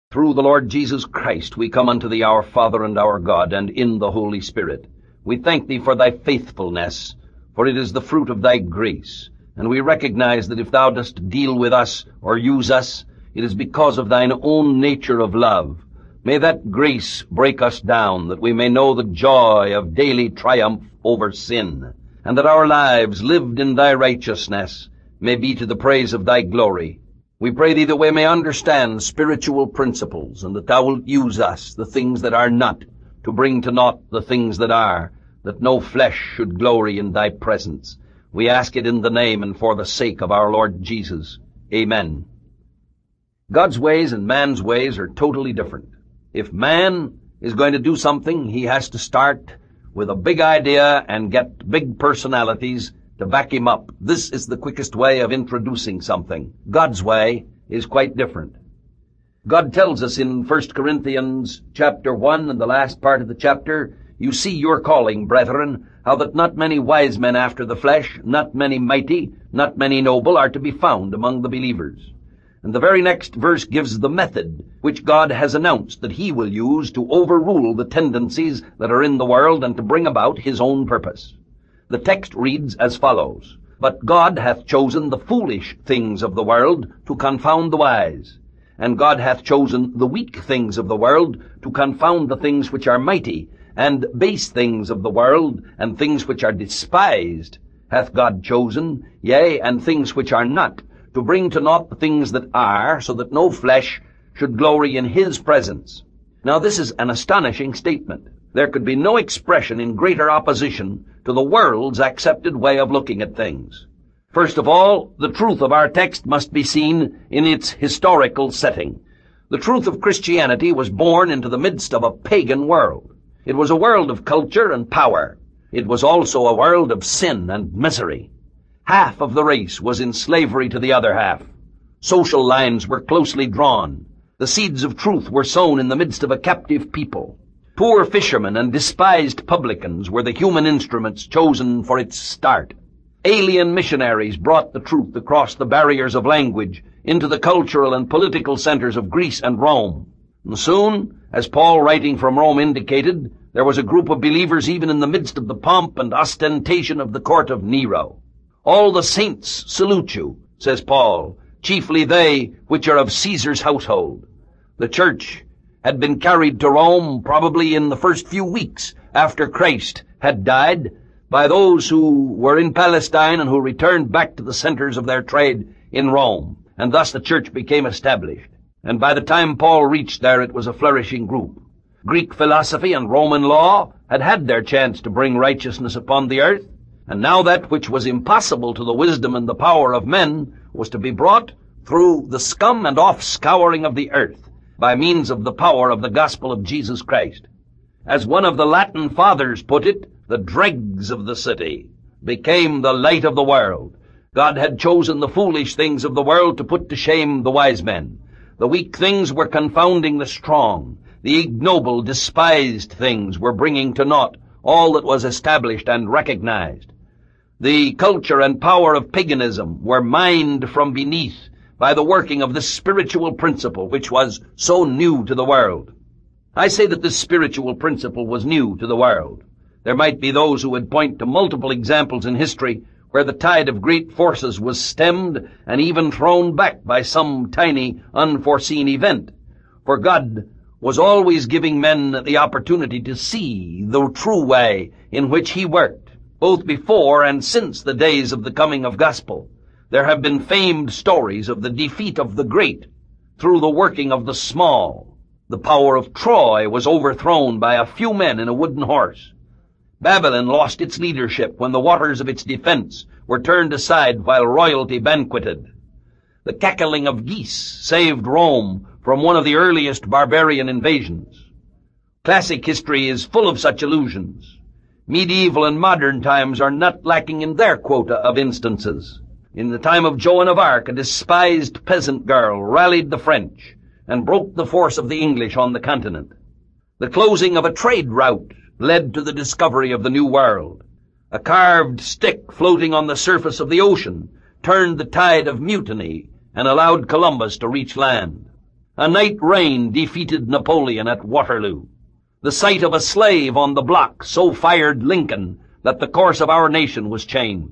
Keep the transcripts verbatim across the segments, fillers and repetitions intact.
Through the Lord Jesus Christ we come unto thee, our Father and our God, and in the Holy Spirit. We thank thee for thy faithfulness, for it is the fruit of thy grace. And we recognize that if thou dost deal with us or use us, it is because of thine own nature of love. May that grace break us down, that we may know the joy of daily triumph over sin, and that our lives lived in thy righteousness may be to the praise of thy glory. We pray thee that we may understand spiritual principles, and that thou wilt use us, the things that are not, to bring to naught the things that are, that no flesh should glory in thy presence. We ask it in the name and for the sake of our Lord Jesus. Amen. God's ways and man's ways are totally different. If man is going to do something, he has to start with a big idea and get big personalities to back him up. This is the quickest way of introducing something. God's way is quite different. God tells us in First Corinthians chapter one, and the last part of the chapter, "You see your calling, brethren, how that not many wise men after the flesh, not many mighty, not many noble are to be found among the believers." And the very next verse gives the method which God has announced that he will use to overrule the tendencies that are in the world and to bring about his own purpose. The text reads as follows, "But God hath chosen the foolish things of the world to confound the wise, and God hath chosen the weak things of the world to confound the things which are mighty, and base things of the world, and things which are despised, hath God chosen, yea, and things which are not, to bring to naught the things that are, so that no flesh should glory in his presence." Now this is an astonishing statement. There could be no expression in greater opposition to the world's accepted way of looking at things. First of all, the truth of our text must be seen in its historical setting. The truth of Christianity was born into the midst of a pagan world. It was a world of culture and power. It was also a world of sin and misery. Half of the race was in slavery to the other half. Social lines were closely drawn. The seeds of truth were sown in the midst of a captive people. Poor fishermen and despised publicans were the human instruments chosen for its start. Alien missionaries brought the truth across the barriers of language into the cultural and political centers of Greece and Rome. And soon, as Paul writing from Rome indicated, there was a group of believers even in the midst of the pomp and ostentation of the court of Nero. "All the saints salute you," says Paul, "chiefly they which are of Caesar's household." The church had been carried to Rome probably in the first few weeks after Christ had died by those who were in Palestine and who returned back to the centers of their trade in Rome, and thus the church became established. And by the time Paul reached there, it was a flourishing group. Greek philosophy and Roman law had had their chance to bring righteousness upon the earth, and now that which was impossible to the wisdom and the power of men was to be brought through the scum and offscouring of the earth, by means of the power of the gospel of Jesus Christ. As one of the Latin fathers put it, the dregs of the city became the light of the world. God had chosen the foolish things of the world to put to shame the wise men. The weak things were confounding the strong. The ignoble, despised things were bringing to naught all that was established and recognized. The culture and power of paganism were mined from beneath by the working of this spiritual principle which was so new to the world. I say that this spiritual principle was new to the world. There might be those who would point to multiple examples in history where the tide of great forces was stemmed and even thrown back by some tiny, unforeseen event. For God was always giving men the opportunity to see the true way in which he worked, both before and since the days of the coming of gospel. There have been famed stories of the defeat of the great through the working of the small. The power of Troy was overthrown by a few men in a wooden horse. Babylon lost its leadership when the waters of its defense were turned aside while royalty banqueted. The cackling of geese saved Rome from one of the earliest barbarian invasions. Classic history is full of such allusions. Medieval and modern times are not lacking in their quota of instances. In the time of Joan of Arc, a despised peasant girl rallied the French and broke the force of the English on the continent. The closing of a trade route led to the discovery of the New World. A carved stick floating on the surface of the ocean turned the tide of mutiny and allowed Columbus to reach land. A night rain defeated Napoleon at Waterloo. The sight of a slave on the block so fired Lincoln that the course of our nation was changed.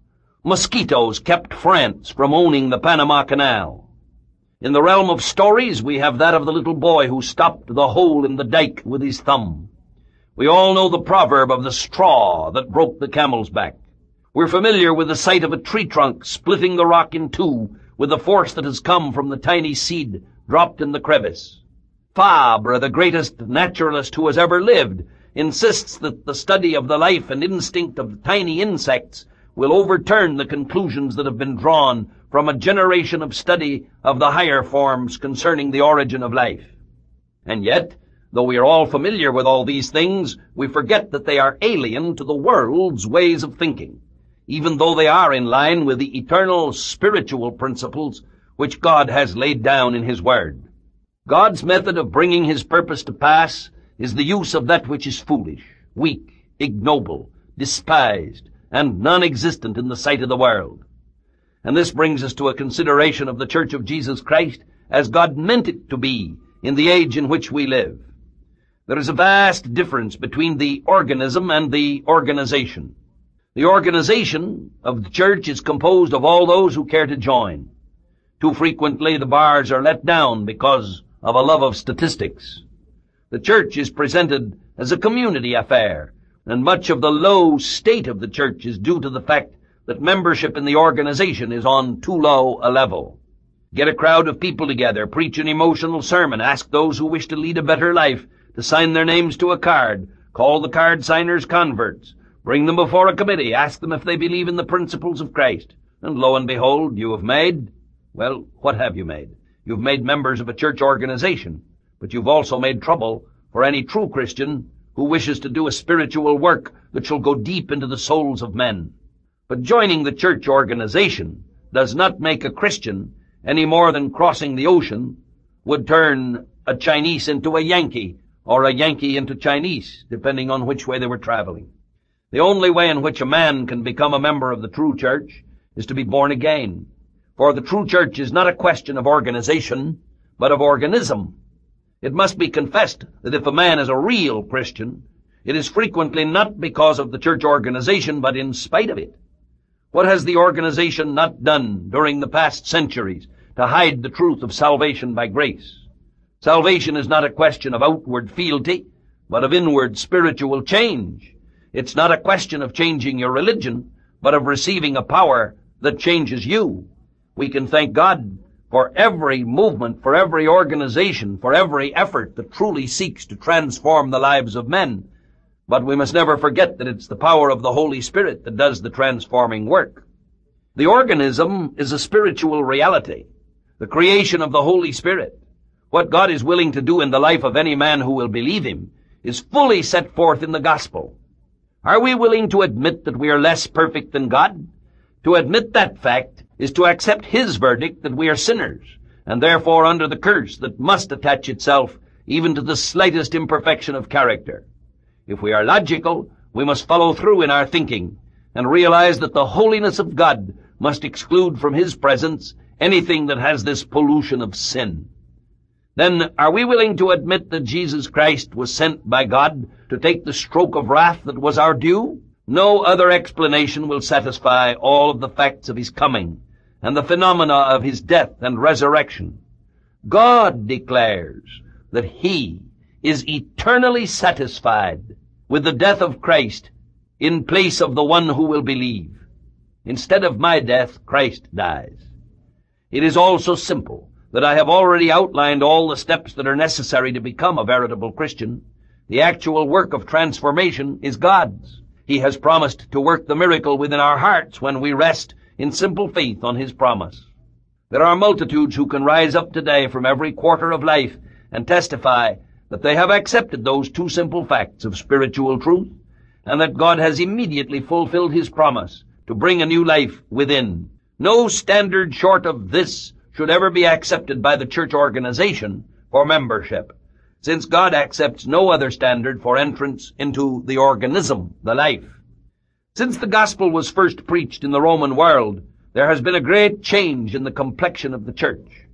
Mosquitoes kept France from owning the Panama Canal. In the realm of stories, we have that of the little boy who stopped the hole in the dike with his thumb. We all know the proverb of the straw that broke the camel's back. We're familiar with the sight of a tree trunk splitting the rock in two with the force that has come from the tiny seed dropped in the crevice. Fabre, the greatest naturalist who has ever lived, insists that the study of the life and instinct of tiny insects will overturn the conclusions that have been drawn from a generation of study of the higher forms concerning the origin of life. And yet, though we are all familiar with all these things, we forget that they are alien to the world's ways of thinking, even though they are in line with the eternal spiritual principles which God has laid down in His Word. God's method of bringing His purpose to pass is the use of that which is foolish, weak, ignoble, despised, and non-existent in the sight of the world. And this brings us to a consideration of the Church of Jesus Christ as God meant it to be in the age in which we live. There is a vast difference between the organism and the organization. The organization of the church is composed of all those who care to join. Too frequently the bars are let down because of a love of statistics. The church is presented as a community affair, and much of the low state of the church is due to the fact that membership in the organization is on too low a level. Get a crowd of people together, preach an emotional sermon, ask those who wish to lead a better life to sign their names to a card, call the card signers converts, bring them before a committee, ask them if they believe in the principles of Christ, and lo and behold, you have made, well, what have you made? You've made members of a church organization, but you've also made trouble for any true Christian who wishes to do a spiritual work that shall go deep into the souls of men. But joining the church organization does not make a Christian any more than crossing the ocean would turn a Chinese into a Yankee, or a Yankee into Chinese, depending on which way they were traveling. The only way in which a man can become a member of the true church is to be born again. For the true church is not a question of organization, but of organism. It must be confessed that if a man is a real Christian, it is frequently not because of the church organization, but in spite of it. What has the organization not done during the past centuries to hide the truth of salvation by grace? Salvation is not a question of outward fealty, but of inward spiritual change. It's not a question of changing your religion, but of receiving a power that changes you. We can thank God for every movement, for every organization, for every effort that truly seeks to transform the lives of men. But we must never forget that it's the power of the Holy Spirit that does the transforming work. The organism is a spiritual reality, the creation of the Holy Spirit. What God is willing to do in the life of any man who will believe Him is fully set forth in the gospel. Are we willing to admit that we are less perfect than God? To admit that fact is to accept His verdict that we are sinners, and therefore under the curse that must attach itself even to the slightest imperfection of character. If we are logical, we must follow through in our thinking and realize that the holiness of God must exclude from His presence anything that has this pollution of sin. Then, are we willing to admit that Jesus Christ was sent by God to take the stroke of wrath that was our due? No other explanation will satisfy all of the facts of His coming and the phenomena of His death and resurrection. God declares that He is eternally satisfied with the death of Christ in place of the one who will believe. Instead of my death, Christ dies. It is all so simple that I have already outlined all the steps that are necessary to become a veritable Christian. The actual work of transformation is God's. He has promised to work the miracle within our hearts when we rest in simple faith on His promise. There are multitudes who can rise up today from every quarter of life and testify that they have accepted those two simple facts of spiritual truth, and that God has immediately fulfilled His promise to bring a new life within. No standard short of this should ever be accepted by the church organization for membership, since God accepts no other standard for entrance into the organism, the life. Since the gospel was first preached in the Roman world, there has been a great change in the complexion of the church.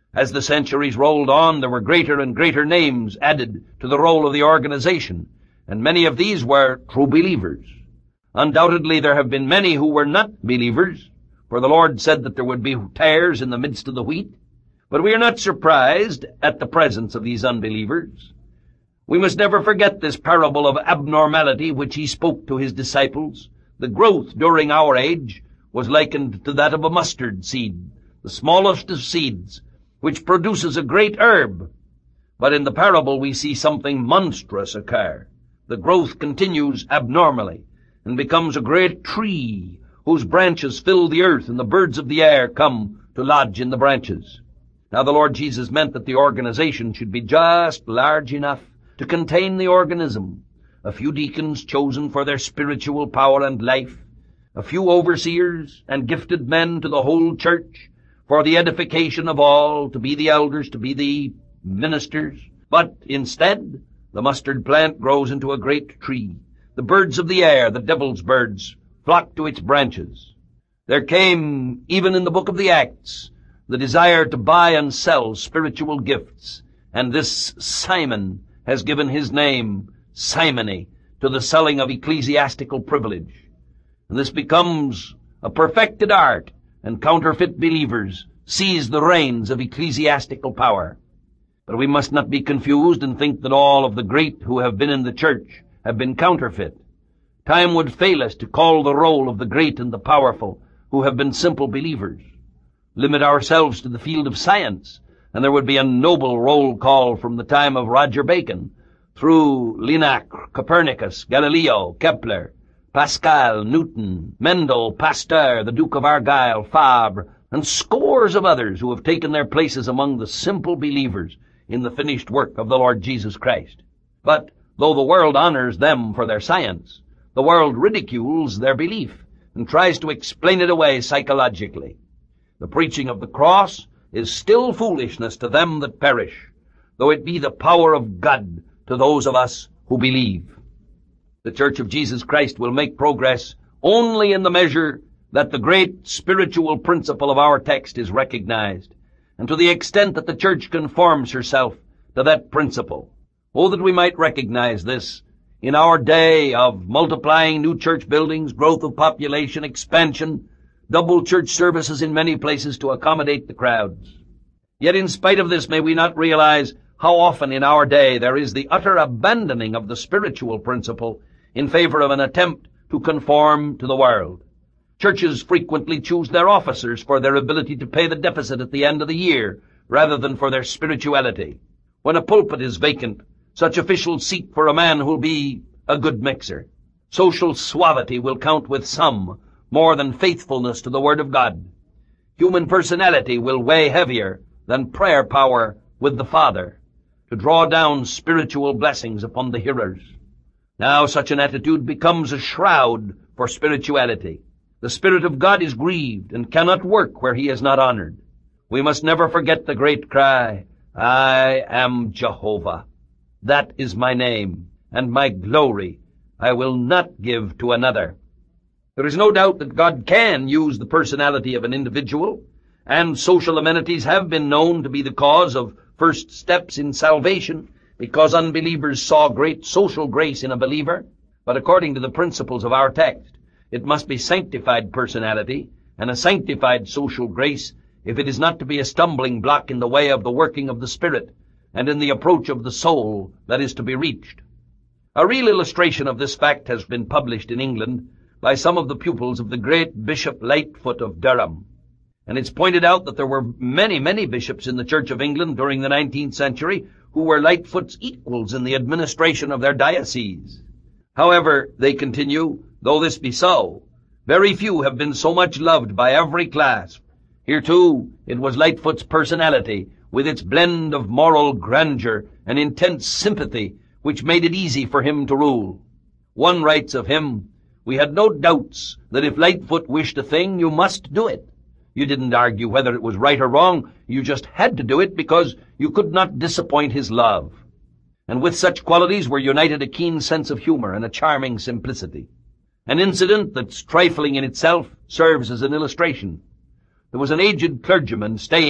As the centuries rolled on, there were greater and greater names added to the roll of the organization, and many of these were true believers. Undoubtedly, there have been many who were not believers, for the Lord said that there would be tares in the midst of the wheat. But we are not surprised at the presence of these unbelievers. We must never forget this parable of abnormality which he spoke to his disciples. The growth during our age was likened to that of a mustard seed, the smallest of seeds, which produces a great herb. But in the parable we see something monstrous occur. The growth continues abnormally and becomes a great tree whose branches fill the earth, and the birds of the air come to lodge in the branches. Now the Lord Jesus meant that the organization should be just large enough to contain the organism, a few deacons chosen for their spiritual power and life, a few overseers and gifted men to the whole church for the edification of all, to be the elders, to be the ministers. But instead, the mustard plant grows into a great tree. The birds of the air, the devil's birds, flock to its branches. There came, even in the book of the Acts, the desire to buy and sell spiritual gifts, and this Simon has given his name, simony, to the selling of ecclesiastical privilege. And this becomes a perfected art, and counterfeit believers seize the reins of ecclesiastical power. But we must not be confused and think that all of the great who have been in the church have been counterfeit. Time would fail us to call the roll of the great and the powerful who have been simple believers. Limit ourselves to the field of science, and there would be a noble roll call from the time of Roger Bacon, through Linnach, Copernicus, Galileo, Kepler, Pascal, Newton, Mendel, Pasteur, the Duke of Argyll, Fabre, and scores of others who have taken their places among the simple believers in the finished work of the Lord Jesus Christ. But though the world honors them for their science, the world ridicules their belief and tries to explain it away psychologically. The preaching of the cross is still foolishness to them that perish, though it be the power of God to those of us who believe. The Church of Jesus Christ will make progress only in the measure that the great spiritual principle of our text is recognized, and to the extent that the Church conforms herself to that principle. Oh, that we might recognize this in our day of multiplying new church buildings, growth of population, expansion, double church services in many places to accommodate the crowds. Yet in spite of this, may we not realize how often in our day there is the utter abandoning of the spiritual principle in favor of an attempt to conform to the world. Churches frequently choose their officers for their ability to pay the deficit at the end of the year, rather than for their spirituality. When a pulpit is vacant, such officials seek for a man who will be a good mixer. Social suavity will count with some more than faithfulness to the Word of God. Human personality will weigh heavier than prayer power with the Father, to draw down spiritual blessings upon the hearers. Now such an attitude becomes a shroud for spirituality. The Spirit of God is grieved and cannot work where he is not honored. We must never forget the great cry, I am Jehovah. That is my name, and my glory I will not give to another. There is no doubt that God can use the personality of an individual, and social amenities have been known to be the cause of first steps in salvation, because unbelievers saw great social grace in a believer. But according to the principles of our text, it must be sanctified personality and a sanctified social grace if it is not to be a stumbling block in the way of the working of the Spirit and in the approach of the soul that is to be reached. A real illustration of this fact has been published in England by some of the pupils of the great Bishop Lightfoot of Durham. And it's pointed out that there were many, many bishops in the Church of England during the nineteenth century who were Lightfoot's equals in the administration of their diocese. However, they continue, though this be so, very few have been so much loved by every class. Here, too, it was Lightfoot's personality, with its blend of moral grandeur and intense sympathy, which made it easy for him to rule. One writes of him, "We had no doubts that if Lightfoot wished a thing, you must do it. You didn't argue whether it was right or wrong. You just had to do it because you could not disappoint his love." And with such qualities were united a keen sense of humor and a charming simplicity. An incident that's trifling in itself serves as an illustration. There was an aged clergyman staying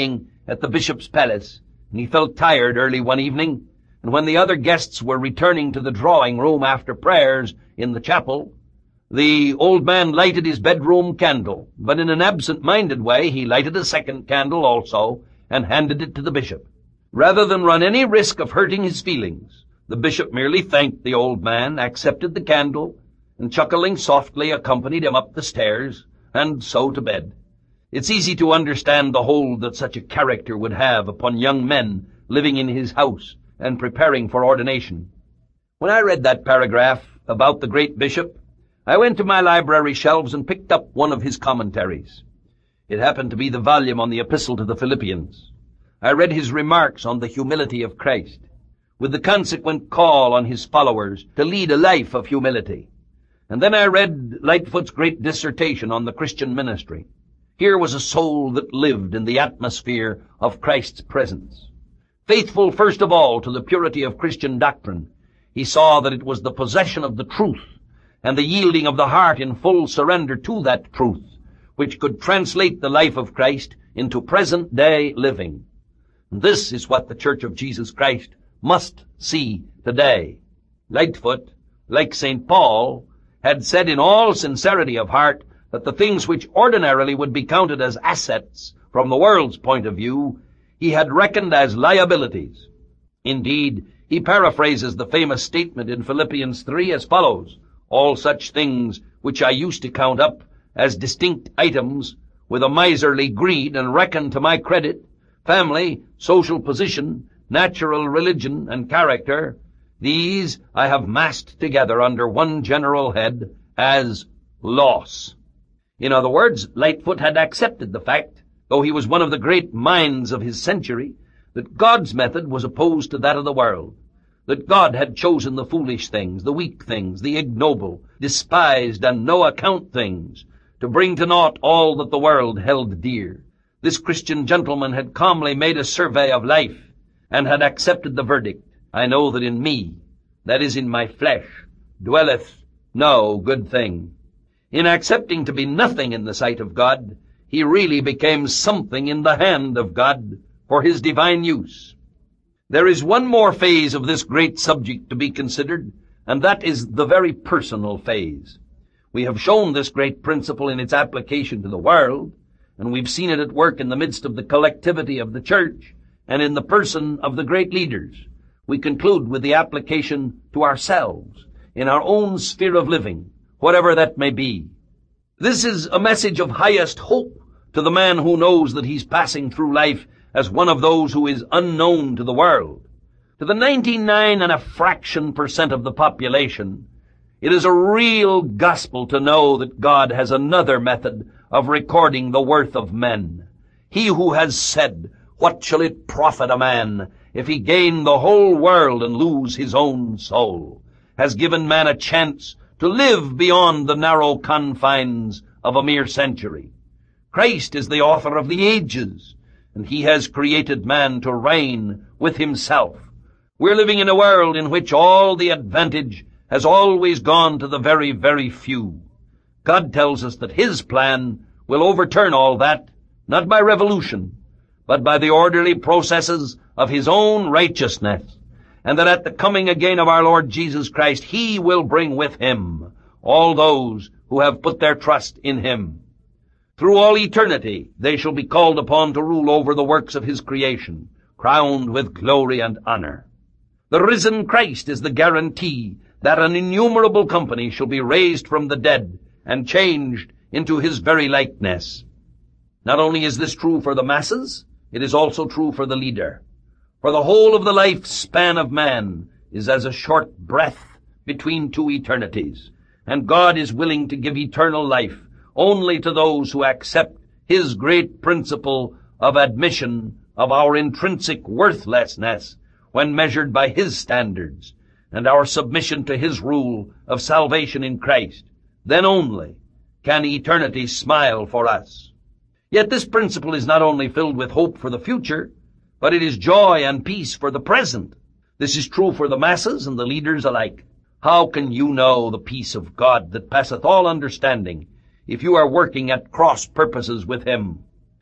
at the bishop's palace, and he felt tired early one evening, and when the other guests were returning to the drawing-room after prayers in the chapel, the old man lighted his bedroom candle, but in an absent-minded way he lighted a second candle also and handed it to the bishop. Rather than run any risk of hurting his feelings, the bishop merely thanked the old man, accepted the candle, and chuckling softly accompanied him up the stairs, and so to bed. It's easy to understand the hold that such a character would have upon young men living in his house and preparing for ordination. When I read that paragraph about the great bishop, I went to my library shelves and picked up one of his commentaries. It happened to be the volume on the Epistle to the Philippians. I read his remarks on the humility of Christ, with the consequent call on his followers to lead a life of humility. And then I read Lightfoot's great dissertation on the Christian ministry. Here was a soul that lived in the atmosphere of Christ's presence. Faithful first of all to the purity of Christian doctrine, he saw that it was the possession of the truth and the yielding of the heart in full surrender to that truth which could translate the life of Christ into present-day living. This is what the Church of Jesus Christ must see today. Lightfoot, like Saint Paul, had said in all sincerity of heart that the things which ordinarily would be counted as assets from the world's point of view, he had reckoned as liabilities. Indeed, he paraphrases the famous statement in Philippians three as follows: "All such things which I used to count up as distinct items with a miserly greed and reckon to my credit, family, social position, natural religion, and character, these I have massed together under one general head as loss." In other words, Lightfoot had accepted the fact, though he was one of the great minds of his century, that God's method was opposed to that of the world, that God had chosen the foolish things, the weak things, the ignoble, despised, and no-account things, to bring to naught all that the world held dear. This Christian gentleman had calmly made a survey of life, and had accepted the verdict: "I know that in me, that is in my flesh, dwelleth no good thing." In accepting to be nothing in the sight of God, he really became something in the hand of God for his divine use. There is one more phase of this great subject to be considered, and that is the very personal phase. We have shown this great principle in its application to the world, and we've seen it at work in the midst of the collectivity of the church and in the person of the great leaders. We conclude with the application to ourselves, in our own sphere of living, whatever that may be. This is a message of highest hope to the man who knows that he's passing through life as one of those who is unknown to the world. To the ninety-nine and a fraction percent of the population, it is a real gospel to know that God has another method of recording the worth of men. He who has said, "What shall it profit a man if he gain the whole world and lose his own soul?" has given man a chance to live beyond the narrow confines of a mere century. Christ is the author of the ages, and he has created man to reign with himself. We're living in a world in which all the advantage has always gone to the very, very few. God tells us that his plan will overturn all that, not by revolution, but by the orderly processes of his own righteousness, and that at the coming again of our Lord Jesus Christ, he will bring with him all those who have put their trust in him. Through all eternity, they shall be called upon to rule over the works of his creation, crowned with glory and honor. The risen Christ is the guarantee that an innumerable company shall be raised from the dead and changed into his very likeness. Not only is this true for the masses, it is also true for the leader. For the whole of the life span of man is as a short breath between two eternities, and God is willing to give eternal life only to those who accept his great principle of admission of our intrinsic worthlessness when measured by his standards, and our submission to his rule of salvation in Christ. Then only can eternity smile for us. Yet this principle is not only filled with hope for the future, but it is joy and peace for the present. This is true for the masses and the leaders alike. How can you know the peace of God that passeth all understanding if you are working at cross purposes with him?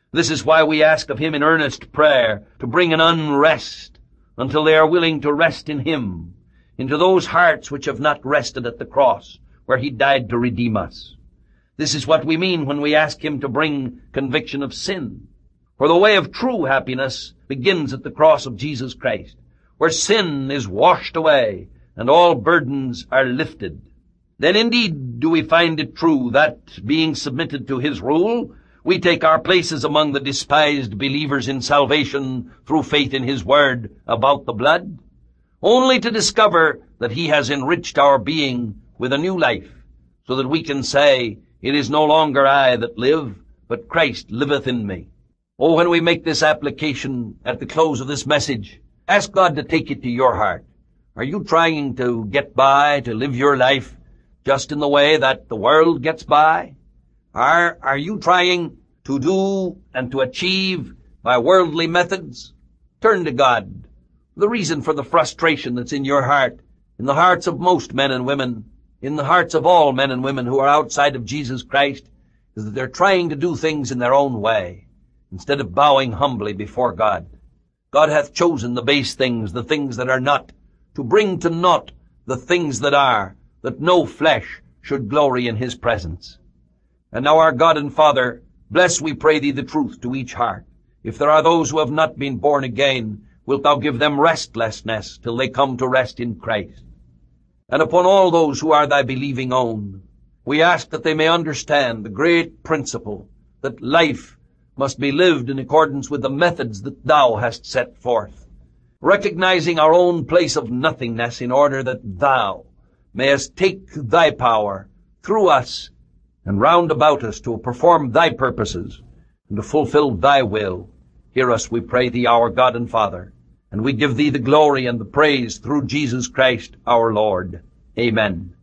This is why we ask of him in earnest prayer to bring an unrest until they are willing to rest in him, into those hearts which have not rested at the cross, where he died to redeem us. This is what we mean when we ask him to bring conviction of sin. For the way of true happiness begins at the cross of Jesus Christ, where sin is washed away and all burdens are lifted. Then indeed do we find it true that, being submitted to his rule, we take our places among the despised believers in salvation through faith in his word about the blood, only to discover that he has enriched our being with a new life, so that we can say, "It is no longer I that live, but Christ liveth in me." Oh, when we make this application at the close of this message, ask God to take it to your heart. Are you trying to get by, to live your life just in the way that the world gets by? Are, are you trying to do and to achieve by worldly methods? Turn to God. The reason for the frustration that's in your heart, in the hearts of most men and women, in the hearts of all men and women who are outside of Jesus Christ, is that they're trying to do things in their own way, instead of bowing humbly before God. God hath chosen the base things, the things that are not, to bring to naught the things that are, that no flesh should glory in his presence. And now, our God and Father, bless, we pray thee, the truth to each heart. If there are those who have not been born again, wilt thou give them restlessness till they come to rest in Christ. And upon all those who are thy believing own, we ask that they may understand the great principle that life must be lived in accordance with the methods that thou hast set forth, recognizing our own place of nothingness in order that thou mayest take thy power through us and round about us to perform thy purposes and to fulfill thy will. Hear us, we pray thee, our God and Father, and we give thee the glory and the praise through Jesus Christ our Lord. Amen.